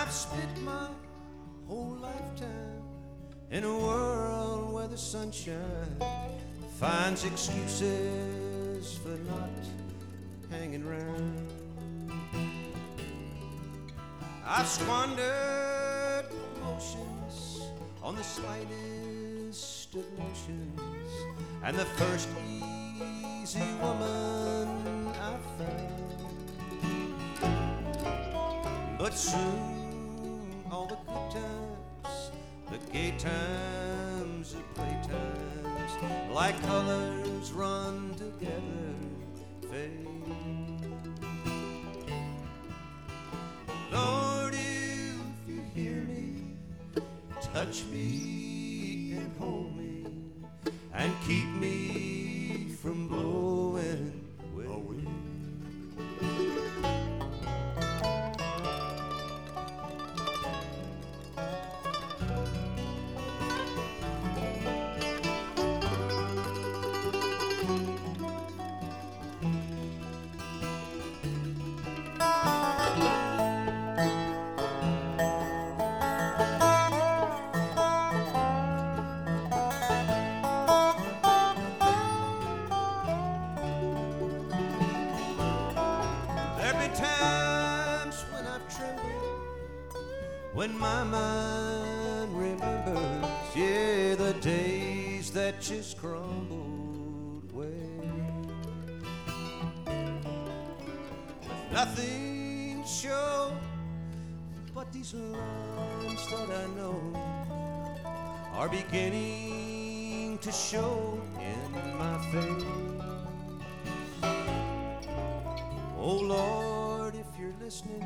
I've spent my whole lifetime in a world where the sunshine finds excuses for not hanging round. I've squandered emotions on the slightest of notions, and the first easy woman I found. But soon all the good times, the gay times, the playtimes, like colors run together, fade. Lord, if you hear me, touch me and hold me and keep me from blowing away. When my mind remembers, yeah, the days that just crumbled away, with nothing to show but these lines that I know are beginning to show in my face. Oh Lord, if you're listening,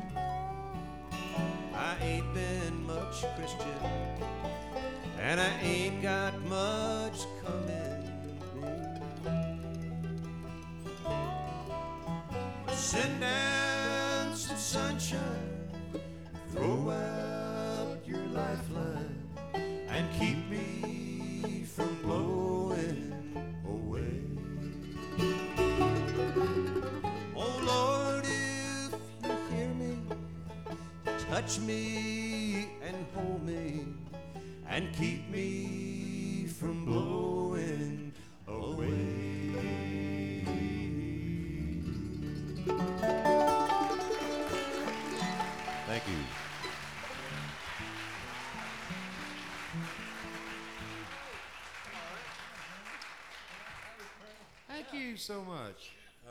I ain't been much Christian, and I ain't got much coming me. Send down some sunshine, throw out your lifeline, and keep me from blowing away. Oh Lord, if you hear me, touch me and hold me and keep me from blowing away. Thank you. Thank you so much.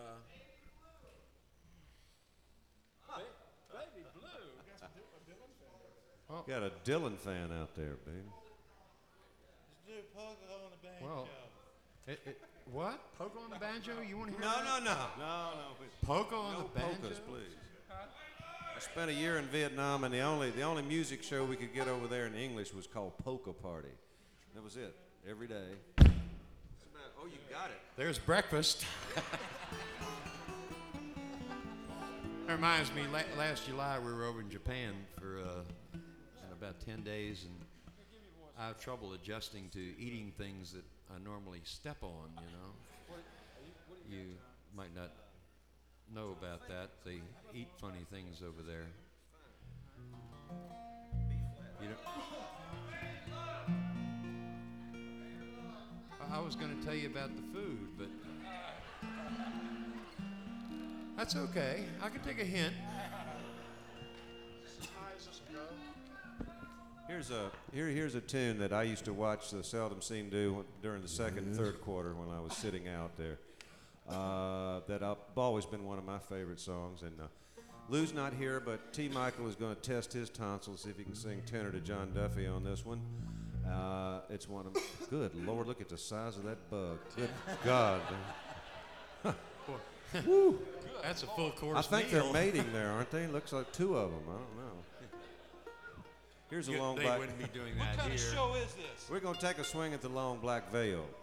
Got a Dylan fan out there, baby. Let's do Pogo on the banjo. Well, what? Pogo on the banjo? You want to hear No, that? no. Pogo on No the banjo? polkas, please. I spent a year in Vietnam, and the only music show we could get over there in English was called Polka Party. That was it, every day. Oh, you got it. There's breakfast. That reminds me, last July we were over in Japan for about 10 days, and I have trouble adjusting to eating things that I normally step on, you know. You might not know about that. They eat funny things over there. You know, I was going to tell you about the food, but that's okay. I can take a hint. Here's a tune that I used to watch the Seldom Seen do during the second and third quarter when I was sitting out there. That I've always been one of my favorite songs. And Lou's not here, but T. Michael is going to test his tonsils, see if he can sing tenor to John Duffy on this one. It's one of good Lord, look at the size of that bug. Good God. Woo. That's a full course I think meal. they're mating there, aren't they? Looks like two of them. I don't know. Here's a long they black. wouldn't be doing that What kind here. of show is this? We're going to take a swing at the long black veil.